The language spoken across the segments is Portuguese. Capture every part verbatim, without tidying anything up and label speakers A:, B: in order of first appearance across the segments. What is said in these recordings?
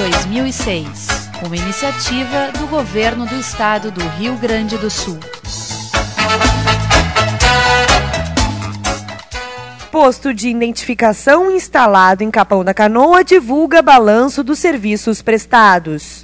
A: dois mil e seis, uma iniciativa do Governo do Estado do Rio Grande do Sul.
B: Posto de identificação instalado em Capão da Canoa divulga balanço dos serviços prestados.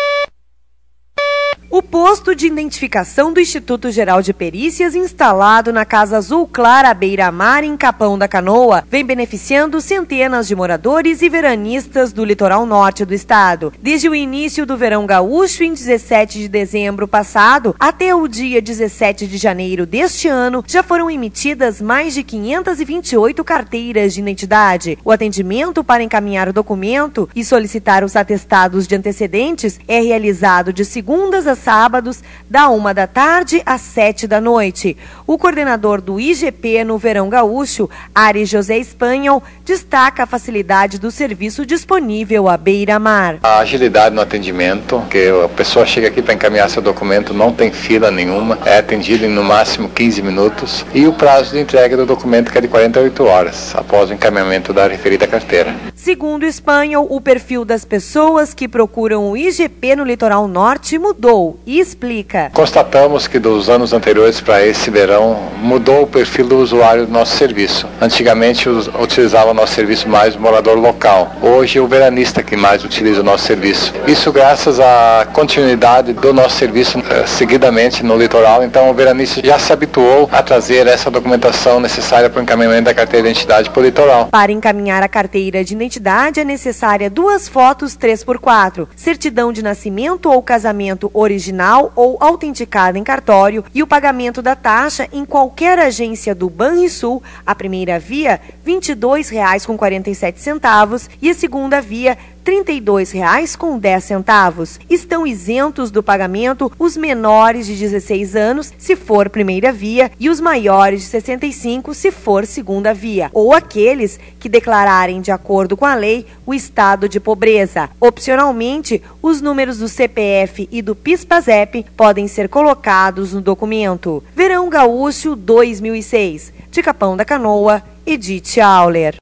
B: O posto de identificação do Instituto Geral de Perícias, instalado na Casa Azul Clara, à beira-mar, em Capão da Canoa, vem beneficiando centenas de moradores e veranistas do litoral norte do estado. Desde o início do verão gaúcho, em dezessete de dezembro passado, até o dia dezessete de janeiro deste ano, já foram emitidas mais de quinhentas e vinte e oito carteiras de identidade. O atendimento para encaminhar o documento e solicitar os atestados de antecedentes é realizado de segundas a sábados, da uma da tarde às sete da noite. O coordenador do I G P no Verão Gaúcho, Ari José Espanhol, destaca a facilidade do serviço disponível à beira-mar.
C: A agilidade no atendimento, que a pessoa chega aqui para encaminhar seu documento, não tem fila nenhuma, é atendido em no máximo quinze minutos, e o prazo de entrega do documento que é de quarenta e oito horas, após o encaminhamento da referida carteira.
B: Segundo Espanhol, o perfil das pessoas que procuram o I G P no litoral norte mudou e explica.
C: Constatamos que dos anos anteriores para esse verão mudou o perfil do usuário do nosso serviço. Antigamente utilizava o nosso serviço mais o morador local. Hoje é o veranista que mais utiliza o nosso serviço. Isso graças à continuidade do nosso serviço eh, seguidamente no litoral. Então o veranista já se habituou a trazer essa documentação necessária para o encaminhamento da carteira de identidade para o litoral.
B: Para encaminhar a carteira de identidade é necessária duas fotos três por quatro, certidão de nascimento ou casamento original original ou autenticada em cartório e o pagamento da taxa em qualquer agência do Banrisul, a primeira via vinte e dois reais e quarenta e sete centavos e a segunda via trinta e dois reais e dez centavos. Estão isentos do pagamento os menores de dezesseis anos, se for primeira via, e os maiores de sessenta e cinco, se for segunda via, ou aqueles que declararem, de acordo com a lei, o estado de pobreza. Opcionalmente, os números do C P F e do PIS/PASEP podem ser colocados no documento. Verão Gaúcho dois mil e seis, de Capão da Canoa, Edith Auler.